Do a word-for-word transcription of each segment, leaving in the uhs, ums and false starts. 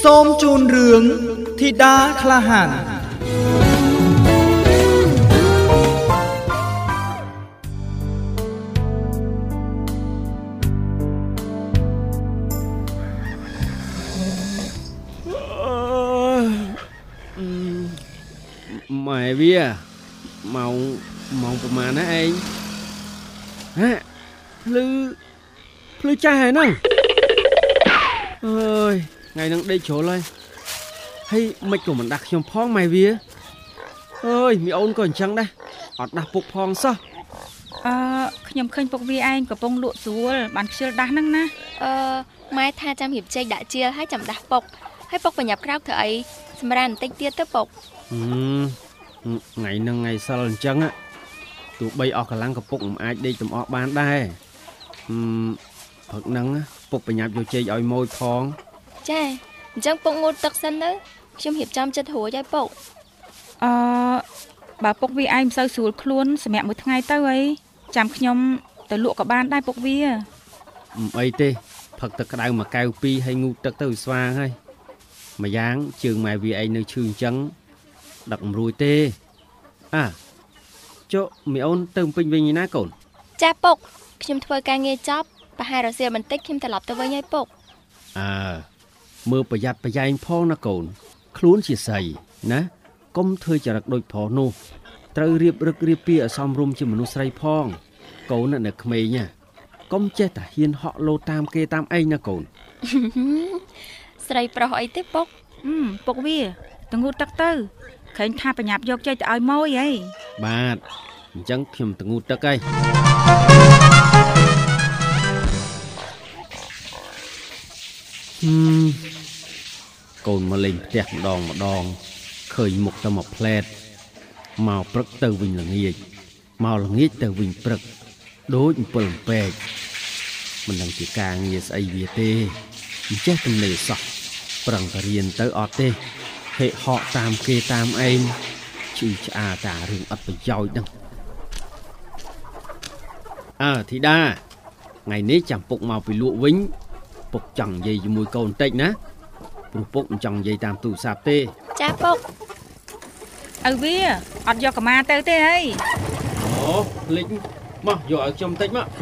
សូមជូនរឿងធីតាក្លាហានម៉ែវាម៉ោងម៉ោងប្រហែលណាឯងហ៎ភ្លឺភ្លឺចាស់ហើយហ្នឹងអើយថ្ងៃហ្នឹងដេកជ្រុលហើយហើយមិនក៏មិនដាស់ខ្ញុំផងម៉ែវាអើយមីអូនក៏អញ្ចឹងដែរអត់ដាស់ពុកផងសោះអឺខ្ញុំឃើញពុកវាឯងកំពុងលក់ស្រួលបានខ្ជិលដាស់ហ្នឹងណាអឺម៉ែថាចាំរៀបចេកដាក់ជាលហើយចាំដាស់ពុកហើយពុកបញ្ញាប់ក្រោកធ្វើអីសម្រាប់បន្តិចទៀតទៅពុកថ្ងៃហ្នឹងថ្ងៃសិលអញ្ចឹងទោះបីអស់កម្លាំងក៏ពុកមិនអាចដេកចំអកបានដែរអឺព្រឹកហ្នឹងពុកបញ្ញាប់យកចេកឲ្យម៉ូចផងចាអញ្ចឹងពុកងូតទឹកសិនទៅខ្ញុំរៀបចំចិត្តរួចឲ្យពុកអឺបើពុកវាឯងមិនសូវស្រួលខ្លួនសម្រាប់មួយថ្ងៃទៅអីចាំខ្ញុំទៅលក់ក៏បានដែរពុកវាមិនអីទេផឹកទឹកក្តៅមួយកែវពីរហើយងូតទឹកទៅស្វាងហើយម្យ៉ាងជើងម៉ែវាឯងនៅឈឺអញ្ចឹងដឹកមិនរួចទេអាចុះមីអូនទៅពេញវិញឯណាកូនចាពុកខ្ញុំធ្វើការងារចប់ប្រហែលរសៀលបន្តិចខ្ញុំត្រឡប់ទៅវិញឲ្យពុកអើមើលប្រយ័ត្នប្រយែងផងណាកូនខ្លួនជាស្អីណាកុំធ្វើចរិតដូចប្រុសនោះត្រូវរៀបរឹករៀបពីឲ្យសមរម្យជាមនុស្សស្រីផងកូននៅក្មេងណាកុំចេះតែហ៊ានហក់លោតាមគេតាមឯងណាកូនស្រីប្រុសអីទេពុកពុកវាទៅងូតទឹកទៅឃើញថាបញ្ញាប់យកចេកទៅឲ្យម៉ួយហីបាទអញ្ចឹងខ្ញុំទៅងូតទឹកហើយកូនមកលេងផ្ទះម្ដងម្ដងឃើញមុខតែមួយផ្លែតមកព្រឹកទៅវិញល្ងាចមកល្ងាចទៅវិញព្រឹកដូចអំពិលអំពែកមិនដឹងជាការងារស្អីវាទេមិនចេះទំនេរសោះប្រឹងតែរៀនទៅអត់ទេហេហក់តាមគេតាមឯងជឿឆ្អាតារឿងអត់ប្រយោជន៍ហ្នឹងអើធីតាថ្ងៃនេះចាំពុកមកពីលក់វិញពុកចង់និយាយជាមួយកូនបន្តិចណាព្រោះពុកមិនចង់និយាយតាមទូរស័ព្ទទេចាពុកឪវាអត់យកកាម៉ាទៅទេហីអូភ្លេចមកយកឲ្យខ្ញុំបន្តិចមក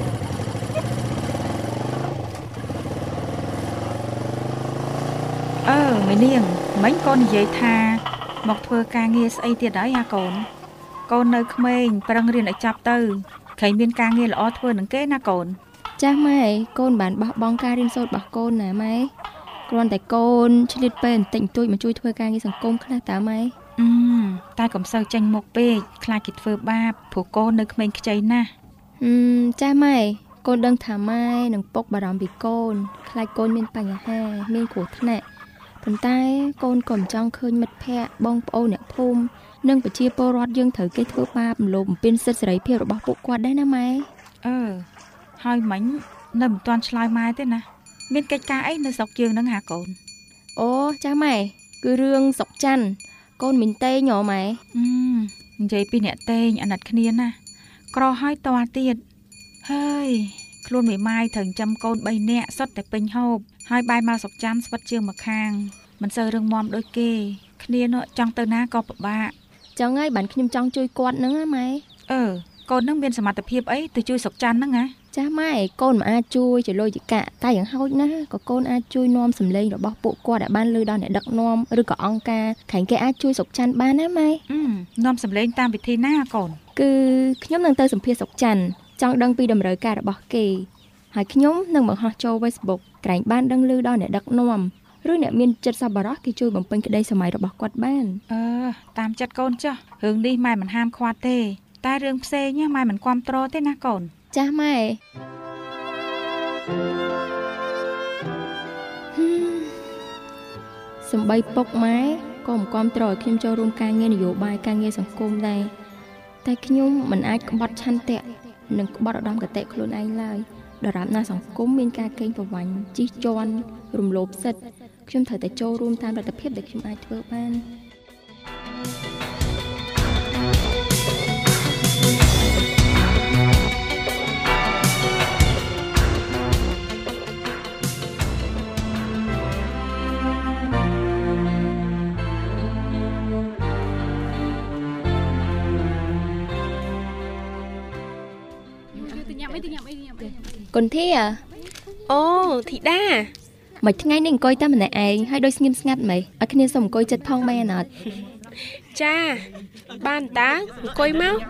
អឺមីនាងមិញកូននិយាយថាមកធ្វើការងារស្អីទៀតហើយអាកូនកូននៅក្មេងប្រឹងរៀនឲ្យចាប់ទៅឃើញមានការងារល្អធ្វើនឹងគេណាកូនចាស់ម៉ែកូនបានបោះបង់ការរៀនសូត្ររបស់កូនណាម៉ែគ្រាន់តែកូនឆ្លៀតពេលបន្តិចបន្តួចមកជួយធ្វើការងារសង្គមខ្លះតើម៉ែអឺតែកុំសូវចាញ់មុខពេកខ្លាចគេធ្វើបាបព្រោះកូននៅក្មេងខ្ចីណាស់អឺចាស់ម៉ែកូនដឹងថាម៉ែនឹងពុកបារម្ភពីកូនខ្លាចកូនមានបញ្ហាមានគ្រោះថ្នាក់ប៉ុន្តែកូនក៏មិនចង់ឃើញមិត្តភ័ក្តិបងប្អូនអ្នកភូមិនិងប្រជាពលរដ្ឋយើងត្រូវគេធ្វើបាបរំលោភបំពានសិទ្ធិសេរីភាពរបស់ពួកគាត់ដែរណាម៉ែអឺហើយមិញនៅមិនទាន់ឆ្លើយម៉ែទេណាមានកិច្ចការអីនៅស្រុកយើងហ្នឹងហាកូនអូចាម៉ែគឺរឿងសុកច័ន្ទកូនមីងតេងហ៎ម៉ែអឺនិយាយពីអ្នកតេងអាណិតគ្នាណាក្រហើយតទៀតហើយខ្លួនមេម៉ាយត្រូវចិញ្ចឹមកូនបីនាក់សុទ្ធតែពេញហូបហើយបាយមកសុកច័ន្ទស្វិតជើងមកខាងមិនសូវរឹងមាំដូចគេគ្នានោះចង់ទៅណាក៏ពិបាកចឹងហើយបានខ្ញុំចង់ជួយគាត់ហ្នឹងណាម៉ែអឺកូននឹងមានសមត្ថភាពអីទៅជួយសុកច័ន្ទហ្នឹងណាចាស់ម៉ែកូនមិនអាចជួយជាលុយជាកាក់តែយ៉ាងហោចណាស់ក៏កូនអាចជួយនាំសម្លេងរបស់ពួកគាត់ឲ្យបានលឺដល់អ្នកដឹកនាំឬក៏អង្គការខាងគេអាចជួយសុកច័ន្ទបានណាម៉ែនាំសម្លេងតាមវិធីណាកូនគឺខ្ញុំនឹងទៅសម្ភាសសុកច័ន្ទចង់ដឹងពីតម្រូវការរបស់គេហើយខ្ញុំនឹងបង្ហោះចូល Facebook ក្រែងបានដឹងឮដល់អ្នកដឹកនាំឬអ្នកមានចិត្តសប្បុរសគេជួយបំពេញក្តីសម័យរបស់គាត់បានអឺតាមចិត្តកូនចុះរឿងនេះម៉ែមិនហាមឃាត់ទេតែរឿងផ្សេងម៉ែមិនគាំទ្រទេណាកូនចាស់ម៉ែសំបីពុកម៉ែក៏មិនគាំទ្រឲ្យខ្ញុំចូលរួមការងារនយោបាយការងារសង្គមដែរតែខ្ញុំមិនអាចក្បត់ឆន្ទៈនិងក្បត់ឧត្តមគតិខ្លួនឯងឡើយដរាបណាសង្គមមានការកេងប្រវ័ញ្ចជិះជាន់រំលោភសិទ្ធិខ្ញុំត្រូវតែចូលរួមតាមលទ្ធភាពដែលខ្ញុំអាចធ្វើបានកុនធាអូធីតាមួយថ្ងៃនេះអង្គុយតែម្នាក់ឯងហើយដូចស្ងៀមស្ងាត់ម៉េចឲ្យគ្នាសុំអង្គុយចិត្តផងមែនអត់ចាបានតាអង្គុយមក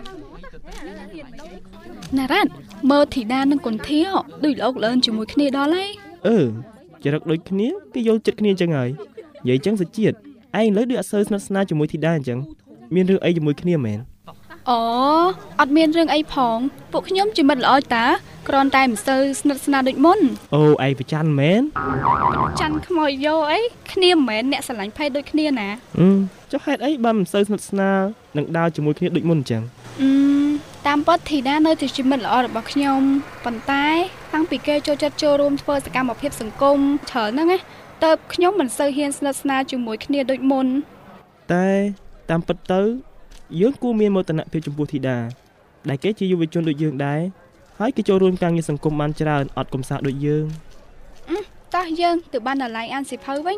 ណារ៉ាត់មើលធីតានិងកុនធាដូចលោកលឿនជាមួយគ្នាដល់ហើយអឺចរិតដូចគ្នាគេយល់ចិត្តគ្នាអញ្ចឹងហើយនិយាយអញ្ចឹងសុជាតិឯងលើដូចអត់សូវស្និទ្ធស្នាលជាមួយធីតាអញ្ចឹងមានរឿងអីជាមួយគ្នាមែនអូអត់មានរឿងអីផងពួកខ្ញុំជាមិត្តល្អតាគ្រាន់តែមិនសូវស្និទ្ធស្នាលដូចមុនអូឯងប្រច័ណ្ឌមែនច័ន្ទខ្មោចយោអីគ្នាមិនមែនអ្នកស្រឡាញ់ភេទដូចគ្នាណាអឺចុះហេតុអីបានមិនសូវស្និទ្ធស្នាលនឹងដើរជាមួយគ្នាដូចមុនអញ្ចឹងអឺតាមពិតធីតានៅតែជាមិត្តល្អរបស់ខ្ញុំប៉ុន្តែតាំងពីគេចូលចិត្តចូលរួមធ្វើសកម្មភាពសង្គមច្រើនហ្នឹងណាតើបខ្ញុំមិនសូវហ៊ានស្និទ្ធស្នាលជាមួយគ្នាដូចមុនតែតាមពិតទៅយើងគួរមានមោទនភាពចំពោះធីតាដែលគេជាយុវជនដូចយើងដែរហើយគេចូលរួមការងារសង្គមបានច្រើនអត់កំសាកដូចយើងតោះយើងទៅបានដល់ឡាយអានសិភៅវិញ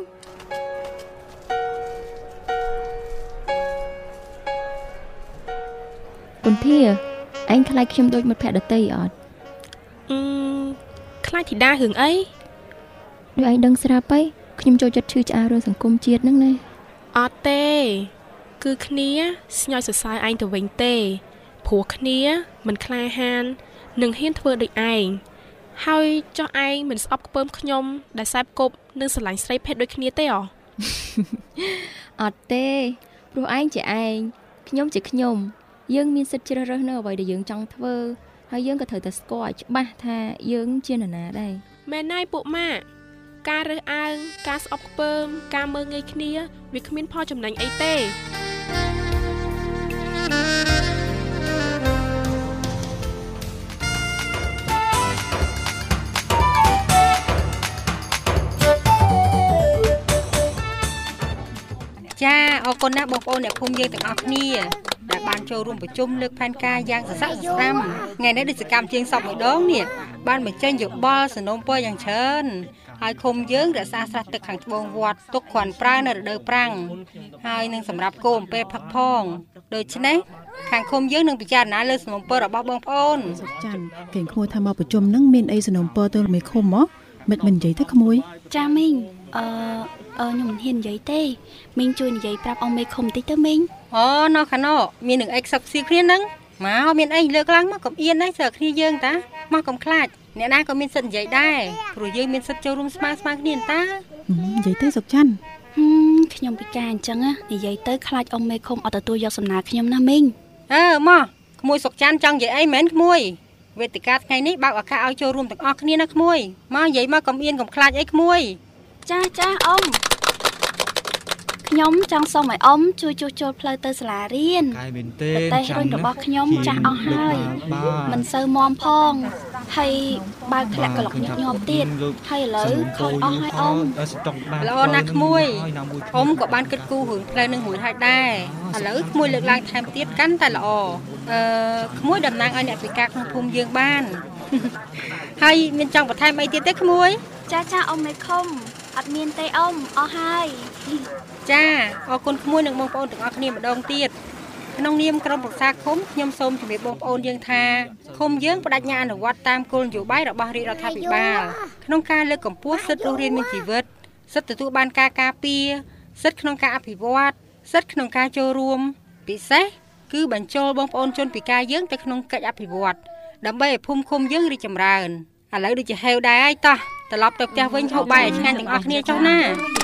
កុនធាឯងខ្លាចខ្ញុំដូចមិត្តភក្តិដទៃអត់អឺខ្លាចធីតារឿងអីដូចឯងដឹងស្រាប់ហីខ្ញុំចូលចិត្តឈឺឆ្អាលរឿងសង្គមជាតិហ្នឹងណាអត់ទេគឺគ្នាស្ញយសរសើរឯងទៅវិញទេព្រោះគ្នាមិនក្លាហាននឹងហ៊ានធ្វើដូចឯងហើយចោះឯងមិនស្អប់ខ្ពើមខ្ញុំដែលសែបគប់នឹងស្រឡាញ់ស្រីភេទដូចគ្នាទេអអត់ទេព្រោះឯងជាឯងខ្ញុំជាខ្ញុំយើងមានសិទ្ធិជ្រើសរើសនៅអ្វីដែលយើងចង់ធ្វើហើយយើងក៏ត្រូវតែស្គាល់ឲ្យច្បាស់ថាយើងជានរណាដែរមែនហើយពួកម៉ាក់ការរើសអើងការស្អប់ខ្ពើមការមើលងាយគ្នាវាគ្មានផលចំណេញអីទេចាអរគុណណាស់បងប្អូនអ្នកភូមិយើងទាំងអស់គ្នាដែលបានចូលរួមប្រជុំលើកផែនការយ៉ាងសស្រាក់សស្រាំថ្ងៃនេះដូចសកម្មជាងសពម្ដងនេះបានបញ្ចេញយោបល់សំណូមពរយ៉ាងច្រើនហើយឃុំយើងរក្សាស្រះទឹកខាងត្បូងវត្តទុកគ្រាន់ប្រើនៅរដូវប្រាំងហើយនឹងសម្រាប់គោអំពែផឹកផងដូច្នេះខាងឃុំយើងនឹងពិចារណាលើសំណូមពររបស់បងប្អូនសុខច័ន្ទគេងក្មួយថាមកប្រជុំនឹងមានអីសំណូមពរទៅមេឃុំមកមិនមិននិយាយទៅក្មួយចាមីងអឺអឺខ្ញុំមិនហ៊ាននិយាយទេមីងជួយនិយាយប្រាប់អង្គមេឃុំតិចទៅមីងអូណោះខាណោមាននឹងអីខ្សឹបខ្សៀគ្នាហ្នឹងមកមានអីលើកឡើងមកកុំអៀនដែរសើគ្នាយើងតាមកកុំខ្លាចអ្នកណាក៏មានសិទ្ធិនិយាយដែរព្រោះយើងមានសិទ្ធិចូលរួមស្មើស្មើគ្នាតានិយាយទៅសុកច័ន្ទខ្ញុំពិការអញ្ចឹងនិយាយទៅខ្លាចអង្គមេឃុំអត់ទទួលយកសំណើខ្ញុំណាមីងអើមកក្មួយសុកច័ន្ទចង់និយាយអីមែនក្មួយវេទិកាថ្ងៃនេះបើកឱកាសឲ្យចូលរួមទាំងអស់គ្នាណាក្មួយមកនិយាយមកកុំអៀនកុំខ្លាចអីក្មួយចាចាអ៊ំខ្ញុំចង់សុំឲ្យអ៊ំជួយជួសជុលផ្លូវទៅសាលារៀនកាយមែនទេតែរុញរបស់ខ្ញុំចាស់អស់ហើយមិនសូវមាំផងហើយបើកធ្លាក់ក្លុកញឹកញាប់ទៀតហើយឥឡូវខូចអស់ហើយអ៊ំល្អណាស់ក្មួយអ៊ំក៏បានគិតគូររឿងផ្លូវនឹងរួចហើយដែរឥឡូវក្មួយលើកឡើងថែមទៀតកាន់តែល្អអឺក្មួយតំណាងឲ្យអ្នកពិការក្នុងភូមិយើងបានហើយមានចង់បន្ថែមអីទៀតទេក្មួយចាចាអ៊ំមេឃុំអត់មានទេអ៊ំអស់ហើយចាអរគុណក្មួយនិងបងប្អូនទាំងអស់គ្នាម្ដងទៀតក្នុងនាមក្រុមប្រឹក្សាឃុំខ្ញុំសូមជម្រាបបងប្អូនយើងថាឃុំយើងបដិញ្ញាអនុវត្តតាមគោលនយោបាយរបស់រាជរដ្ឋាភិបាលក្នុងការលើកកម្ពស់សិទ្ធិរស់រានមានជីវិតសិទ្ធិទទួលបានការការពារសិទ្ធិក្នុងការអភិវឌ្ឍសិទ្ធិក្នុងការចូលរួមពិសេសគឺបញ្ចូលបងប្អូនជនពិការយើងទៅក្នុងកិច្ចអភិវឌ្ឍដើម្បីឲ្យភូមិឃុំយើងរីកចម្រើនឥឡូវដូចជាហេវដែរហើយតោះត្រឡប់ទៅផ្ទះវិញហូបបាយឲ្យឆ្ងាញ់ទាំងអស់គ្នាចុះណា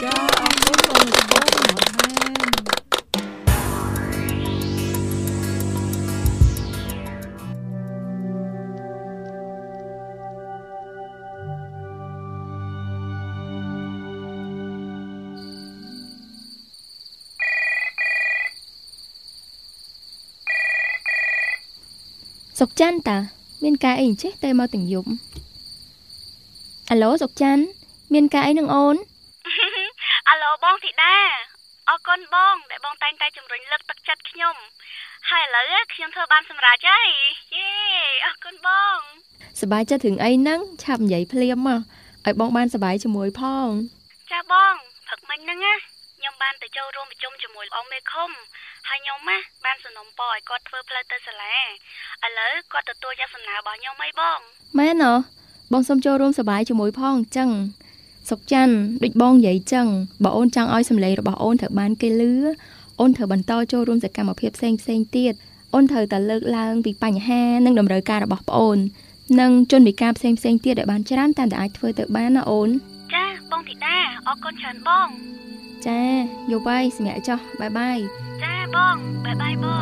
សុកច័ន្ទតាមានការអីអញ្ចេះតែមកទាំងយប់អាឡូសុកច័ន្ទមានការអីនឹងអូនអាឡូបងធីតាអរគុណបងដែលបងតែងតែជំរុញលើកទឹកចិត្តខ្ញុំហើយឥឡូវខ្ញុំធ្វើបានសម្រេចហើយយេអរគុណបងសប្បាយចិត្តរឿងអីហ្នឹងឆាប់និយាយភ្លាមមកឲ្យបងបានសប្បាយជាមួយផងចាបងព្រឹកមិញហ្នឹងណាខ្ញុំបានទៅចូលរួមប្រជុំជាមួយអង្គមេឃុំហហើយខ្ញុំណាបានសំណូមពរឲ្យគាត់ធ្វើផ្លូវទៅសាលាឥឡូវគាត់ទទួលយកសំណើរបស់ខ្ញុំអីបងមែនហ៎បងសូមចូលរួមសប្បាយជាមួយផងអញ្ចឹងសុកច័ន្ទដូចបងនិយាយអញ្ចឹងបើអូនចង់ឲ្យសម្លេងរបស់អូនត្រូវបានគេឮអូនត្រូវបន្តចូលរួមសកម្មភាពផ្សេងផ្សេងទៀតអូនត្រូវតែលើកឡើងពីបញ្ហានិងតម្រូវការរបស់ប្អូននិងជនពិការផ្សេងផ្សេងទៀតដែលបានច្រើនតាមតែអាចធ្វើទៅបានណាអូនចាបងធីតាអរគុណច្រើនបងចាយកបាយសម្រាប់ចុះបាយបាយចាបងបាយបាយបង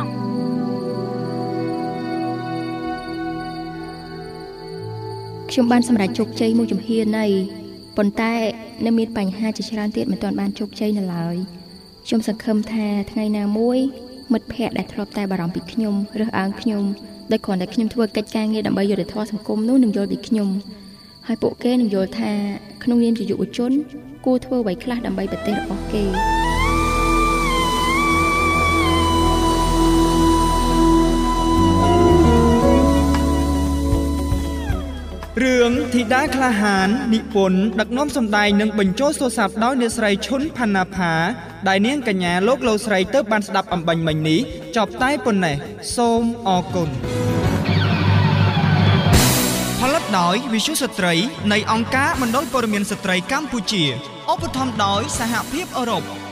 ខ្ញុំបានសម្រេចជោគជ័យមួយជំហានហើយប៉ុន្តែនៅមានបញ្ហាជាច្រើនទៀតមិនទាន់បានជោគជ័យនៅឡើយខ្ញុំសង្ឃឹមថាថ្ងៃណាមួយមិត្តភ័ក្តិដែលធ្លាប់តែបារម្ភពីខ្ញុំរើសអើងខ្ញុំដោយគ្រាន់តែខ្ញុំធ្វើកិច្ចការងារដើម្បីយុត្តិធម៌សង្គមនោះនឹងយល់ពីខ្ញុំហើយពួកគេនឹងយល់ថាក្នុងនាមជាយុវជនគួរធ្វើអ្វីខ្លះដើម្បីប្រទេសរបស់គេរឿងធីតាក្លាហាននិពន្ធដឹកនាំសម្ដែងនិងបញ្ចូលសូរស័ព្ទដោយអ្នកស្រីឈុនផាណាផាដែលនាងកញ្ញាលោកលោកស្រីទៅបានស្ដាប់អំបញ្ញមិញនេះចប់តែប៉ុណ្ណេះសូមអរគុណផលិតដោយវិទ្យុស្ត្រីនៃអង្គការមណ្ឌលព័ត៌មានស្ត្រីកម្ពុជាឧបត្ថម្ភដោយសហភាពអឺរ៉ុប